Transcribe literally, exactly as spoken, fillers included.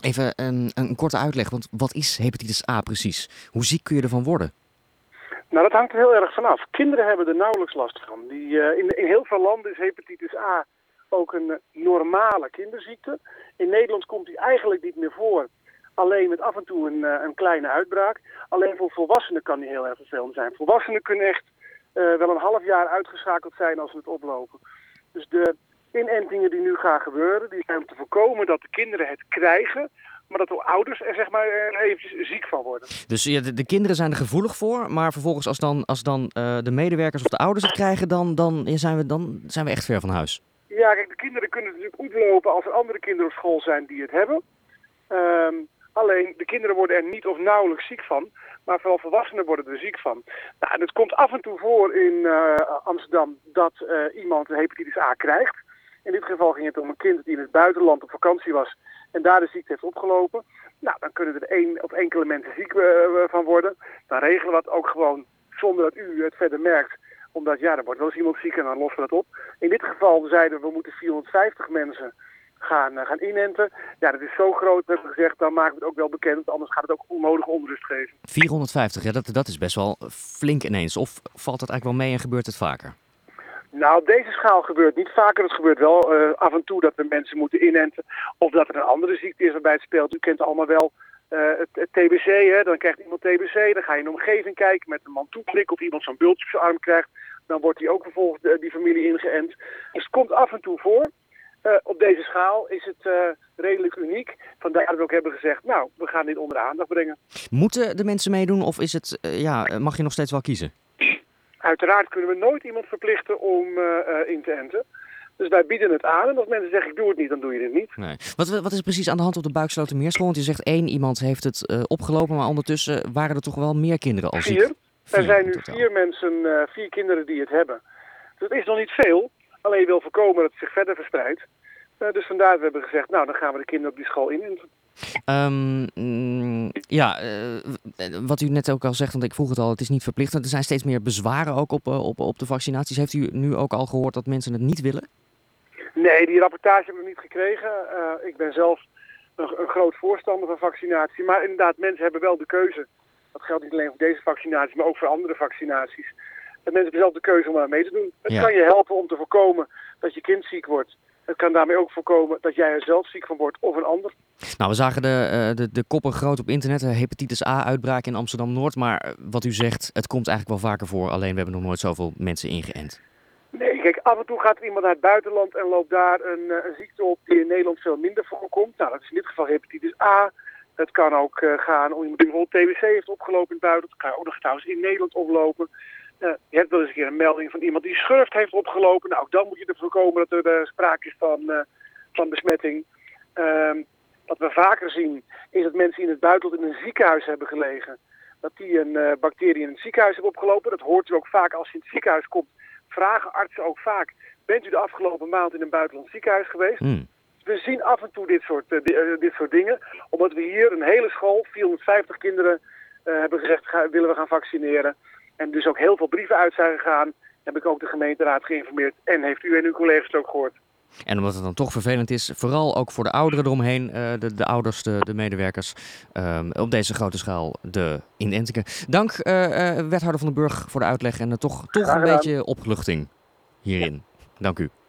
Even een, een korte uitleg, want wat is hepatitis A precies? Hoe ziek kun je ervan worden? Nou, dat hangt er heel erg vanaf. Kinderen hebben er nauwelijks last van. Die, uh, in, in heel veel landen is hepatitis A ook een uh, normale kinderziekte. In Nederland komt die eigenlijk niet meer voor. Alleen met af en toe een, uh, een kleine uitbraak. Alleen voor volwassenen kan die heel erg vervelend zijn. Volwassenen kunnen echt uh, wel een half jaar uitgeschakeld zijn als ze het oplopen. Dus de inentingen die nu gaan gebeuren, die zijn om te voorkomen dat de kinderen het krijgen, maar dat de ouders er zeg maar er eventjes ziek van worden. Dus ja, de, de kinderen zijn er gevoelig voor, maar vervolgens als dan, als dan uh, de medewerkers of de ouders het krijgen, dan, dan, ja, zijn we, dan zijn we echt ver van huis. Ja, kijk, de kinderen kunnen het natuurlijk oplopen als er andere kinderen op school zijn die het hebben. Um, alleen, de kinderen worden er niet of nauwelijks ziek van, maar vooral volwassenen worden er ziek van. Nou, en het komt af en toe voor in uh, Amsterdam dat uh, iemand hepatitis A krijgt. In dit geval ging het om een kind die in het buitenland op vakantie was en daar de ziekte heeft opgelopen. Nou, dan kunnen er één of enkele mensen ziek uh, van worden. Dan regelen we dat ook gewoon zonder dat u het verder merkt. Omdat ja, er wordt wel eens iemand ziek en dan lossen we dat op. In dit geval zeiden we, we moeten vierhonderdvijftig mensen gaan, uh, gaan inenten. Ja, dat is zo groot, hebben we gezegd, dan maken we het ook wel bekend. Want anders gaat het ook onnodige onrust geven. vierhonderdvijftig, ja, dat, dat is best wel flink ineens. Of valt dat eigenlijk wel mee en gebeurt het vaker? Nou, op deze schaal gebeurt niet vaker. Het gebeurt wel uh, af en toe dat we mensen moeten inenten. Of dat er een andere ziekte is waarbij het speelt. U kent allemaal wel uh, het, het T B C. Hè? Dan krijgt iemand T B C. Dan ga je in de omgeving kijken met een man toeklikken. Of iemand zo'n bultje op zijn arm krijgt. Dan wordt die ook vervolgens uh, die familie ingeënt. Dus het komt af en toe voor. Uh, op deze schaal is het uh, redelijk uniek. Vandaar dat we ook hebben gezegd, nou, we gaan dit onder de aandacht brengen. Moeten de mensen meedoen of is het, uh, ja, mag je nog steeds wel kiezen? Uiteraard kunnen we nooit iemand verplichten om uh, uh, in te enten. Dus wij bieden het aan. En als mensen zeggen, ik doe het niet, dan doe je het niet. Nee. Wat, wat is precies aan de hand op de Buikslotermeerschool? Want je zegt één iemand heeft het uh, opgelopen, maar ondertussen waren er toch wel meer kinderen al ziek? Vier. Er zijn nu totaal. vier mensen, uh, vier kinderen die het hebben. Dus dat is nog niet veel. Alleen je wil voorkomen dat het zich verder verspreidt. Uh, dus vandaar dat we hebben gezegd, nou dan gaan we de kinderen op die school inenten. Um, mm, ja, uh, wat u net ook al zegt, want ik vroeg het al, het is niet verplichtend. Er zijn steeds meer bezwaren ook op, uh, op, op de vaccinaties. Heeft u nu ook al gehoord dat mensen het niet willen? Nee, die rapportage hebben we niet gekregen. Uh, ik ben zelf een, een groot voorstander van vaccinatie. Maar inderdaad, mensen hebben wel de keuze. Dat geldt niet alleen voor deze vaccinatie, maar ook voor andere vaccinaties. En mensen hebben zelf de keuze om aan mee te doen. Het Ja. kan je helpen om te voorkomen dat je kind ziek wordt. Het kan daarmee ook voorkomen dat jij er zelf ziek van wordt of een ander. Nou, we zagen de, uh, de, de koppen groot op internet, de hepatitis A-uitbraak in Amsterdam-Noord. Maar uh, wat u zegt, het komt eigenlijk wel vaker voor. Alleen we hebben nog nooit zoveel mensen ingeënt. Nee, kijk, af en toe gaat er iemand naar het buitenland en loopt daar een, uh, een ziekte op die in Nederland veel minder voorkomt. Nou, dat is in dit geval hepatitis A. Het kan ook uh, gaan om iemand die bijvoorbeeld T B C heeft opgelopen in het buitenland. Dat kan ook nog trouwens in Nederland oplopen. Uh, je hebt wel eens een keer een melding van iemand die schurft heeft opgelopen. Nou, ook dan moet je ervoor komen dat er uh, sprake is van, uh, van besmetting. Uh, wat we vaker zien is dat mensen in het buitenland in een ziekenhuis hebben gelegen. Dat die een uh, bacterie in het ziekenhuis hebben opgelopen. Dat hoort u ook vaak als je in het ziekenhuis komt. Vragen artsen ook vaak, bent u de afgelopen maand in een buitenlands ziekenhuis geweest? Mm. We zien af en toe dit soort, uh, di- uh, dit soort dingen. Omdat we hier een hele school, vierhonderdvijftig kinderen, uh, hebben gezegd, ga, willen we gaan vaccineren. En dus ook heel veel brieven uit zijn gegaan. Heb ik ook de gemeenteraad geïnformeerd. En heeft u en uw collega's het ook gehoord. En omdat het dan toch vervelend is, vooral ook voor de ouderen eromheen, uh, de, de ouders, de, de medewerkers, um, op deze grote schaal de inentingen. Dank uh, uh, wethouder Van den Burg voor de uitleg en uh, toch, toch een Graag gedaan. beetje opluchting hierin. Dank u.